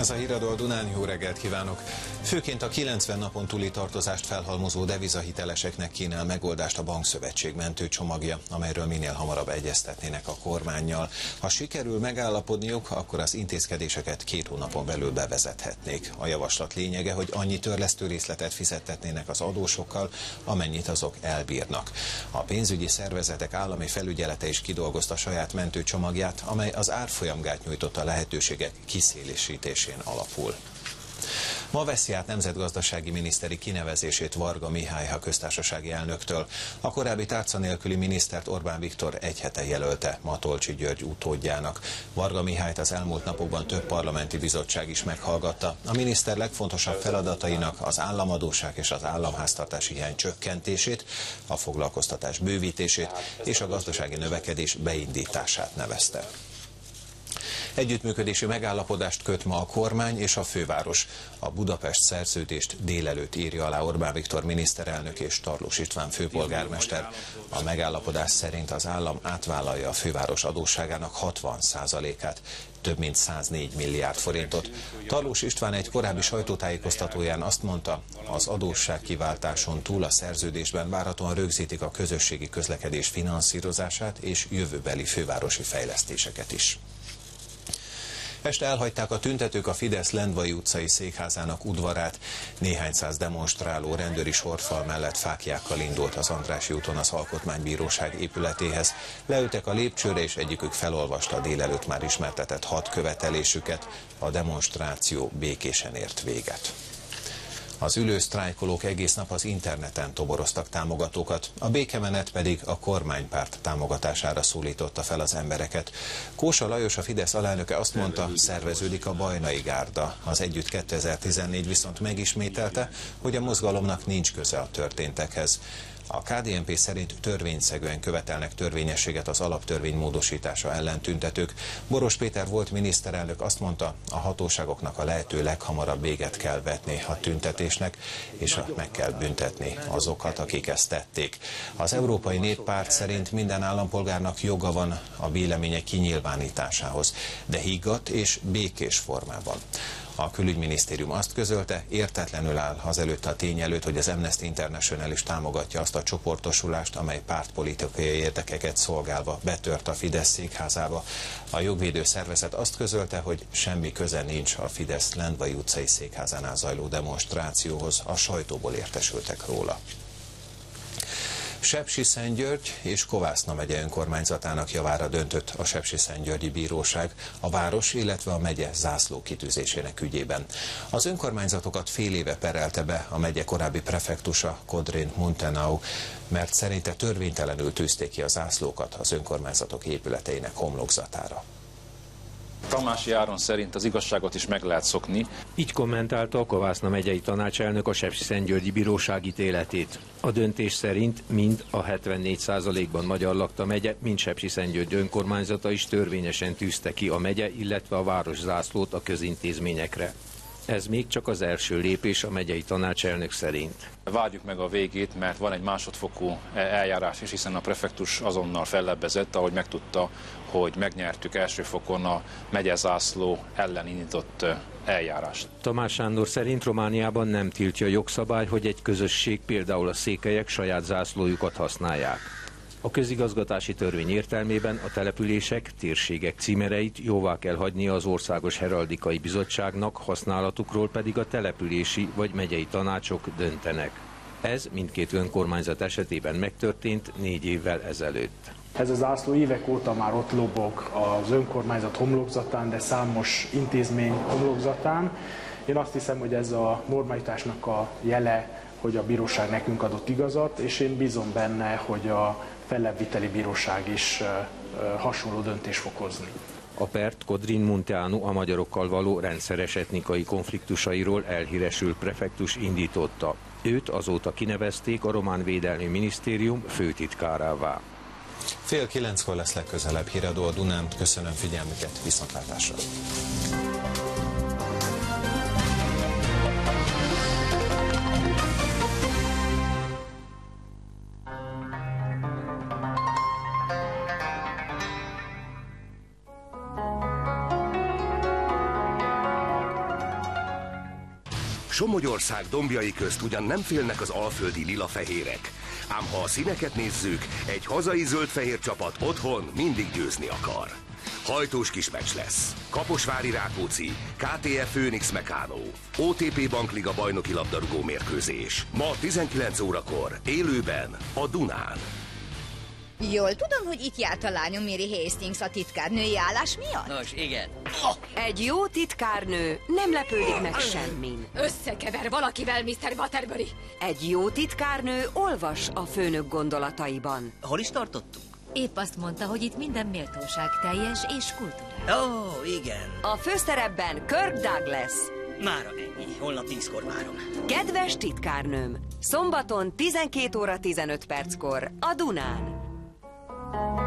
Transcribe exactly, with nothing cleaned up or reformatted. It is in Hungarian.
Ez a Híradó a Dunán, jó reggelt kívánok! Főként a kilencven napon túli tartozást felhalmozó devizahiteleseknek kínál megoldást a Bankszövetség mentőcsomagja, amelyről minél hamarabb egyeztetnének a kormánnyal. Ha sikerül megállapodniuk, akkor az intézkedéseket két hónapon belül bevezethetnék. A javaslat lényege, hogy annyi törlesztő részletet fizettetnének az adósokkal, amennyit azok elbírnak. A pénzügyi szervezetek állami felügyelete is kidolgozta saját mentőcsomagját, amely az árfolyamgát nyújtotta lehetőségek kiszélesítésén alapul. Ma veszi át nemzetgazdasági miniszteri kinevezését Varga Mihály a köztársasági elnöktől. A korábbi tárca nélküli minisztert Orbán Viktor egy hete jelölte Matolcsy György utódjának. Varga Mihályt az elmúlt napokban több parlamenti bizottság is meghallgatta. A miniszter legfontosabb feladatainak az államadósság és az államháztartási hiány csökkentését, a foglalkoztatás bővítését és a gazdasági növekedés beindítását nevezte. Együttműködési megállapodást köt ma a kormány és a főváros. A Budapest szerződést délelőtt írja alá Orbán Viktor miniszterelnök és Tarlós István főpolgármester. A megállapodás szerint az állam átvállalja a főváros adósságának hatvan százalékát, több mint száznégy milliárd forintot. Tarlós István egy korábbi sajtótájékoztatóján azt mondta, az adósságkiváltáson túl a szerződésben várhatóan rögzítik a közösségi közlekedés finanszírozását és jövőbeli fővárosi fejlesztéseket is. Este elhagyták a tüntetők a Fidesz Lendvai utcai székházának udvarát. Néhány száz demonstráló rendőri sorfal mellett fáklyákkal indult az Andrássy úton az Alkotmánybíróság épületéhez. Leültek a lépcsőre, és egyikük felolvasta a délelőtt már ismertetett hat követelésüket. A demonstráció békésen ért véget. Az ülő sztrájkolók egész nap az interneten toboroztak támogatókat, a békemenet pedig a kormánypárt támogatására szólította fel az embereket. Kósa Lajos, a Fidesz alelnöke azt mondta, szerveződik a Bajnai Gárda. Az Együtt kétezer-tizennégy viszont megismételte, hogy a mozgalomnak nincs köze a történtekhez. A ká dé en pé szerint törvényszegően követelnek törvényességet az alaptörvény módosítása ellen tüntetők. Boros Péter volt miniszterelnök azt mondta, a hatóságoknak a lehető leghamarabb véget kell vetni a tüntetésnek, és meg kell büntetni azokat, akik ezt tették. Az Európai Néppárt szerint minden állampolgárnak joga van a véleménye kinyilvánításához, de higgadt és békés formában. A külügyminisztérium azt közölte, értetlenül áll azelőtt a tény előtt, hogy az Amnesty International is támogatja azt a csoportosulást, amely pártpolitikai érdekeket szolgálva betört a Fidesz székházába. A jogvédő szervezet azt közölte, hogy semmi köze nincs a Fidesz Lendvai utcai székházánál zajló demonstrációhoz, a sajtóból értesültek róla. Sepsiszentgyörgy és Kovászna megye önkormányzatának javára döntött a Sepsiszentgyörgyi Bíróság a város, illetve a megye zászló kitűzésének ügyében. Az önkormányzatokat fél éve perelte be a megye korábbi prefektusa, Kodrin Muntenau, mert szerinte törvénytelenül tűzték ki a zászlókat az önkormányzatok épületeinek homlokzatára. Tamási Áron szerint az igazságot is meg lehet szokni. Így kommentálta a Kovászna megyei tanácselnök a Sepsiszentgyörgyi Bíróság ítéletét. A döntés szerint mind a hetvennégy százalékban magyar lakta megye, mind Sepsiszentgyörgy önkormányzata is törvényesen tűzte ki a megye, illetve a város zászlót a közintézményekre. Ez még csak az első lépés a megyei tanácselnök szerint. Várjuk meg a végét, mert van egy másodfokú eljárás is, hiszen a prefektus azonnal fellebbezett, ahogy megtudta, hogy megnyertük első fokon a megyezászló ellen indított eljárást. Tamás Sándor szerint Romániában nem tiltja a jogszabály, hogy egy közösség, például a székelyek saját zászlójukat használják. A közigazgatási törvény értelmében a települések, térségek címereit jóvá kell hagynia az Országos Heraldikai Bizottságnak, használatukról pedig a települési vagy megyei tanácsok döntenek. Ez mindkét önkormányzat esetében megtörtént négy évvel ezelőtt. Ez a zászló évek óta már ott lobog az önkormányzat homlokzatán, de számos intézmény homlokzatán. Én azt hiszem, hogy ez a normalitásnak a jele, hogy a bíróság nekünk adott igazat, és én bízom benne, hogy a fellebbviteli bíróság is hasonló döntés fog hozni. A pert Kodrin Munteanu a magyarokkal való rendszeres etnikai konfliktusairól elhíresült prefektus indította. Őt azóta kinevezték a Román Védelmi Minisztérium főtitkárává. Fél kilenckor lesz legközelebb Híradó a Dunán. Köszönöm figyelmüket, viszontlátásra! Somogyország dombjai közt ugyan nem félnek az alföldi lila-fehérek, ám ha a színeket nézzük, egy hazai zöld-fehér csapat otthon mindig győzni akar. Hajtós kis meccs lesz. Kaposvári Rákóczi, ká té ef Phoenix Meccano, o té pé Bankliga bajnoki labdarúgó mérkőzés. Ma tizenkilenc órakor, élőben, a Dunán. Jól tudom, hogy itt járt a lányom Mary Hastings a titkárnői állás miatt? Nos, igen. Egy jó titkárnő nem lepődik meg semmin. Összekever valakivel, miszter Waterbury. Egy jó titkárnő olvas a főnök gondolataiban. Hol is tartottunk? Épp azt mondta, hogy itt minden méltóság teljes és kultúrás. Ó, oh, igen. A főszerepben Kirk Douglas. Mára ennyi. Holnap tízkor várom. Kedves titkárnőm. Szombaton tizenkét óra tizenöt perckor a Dunán.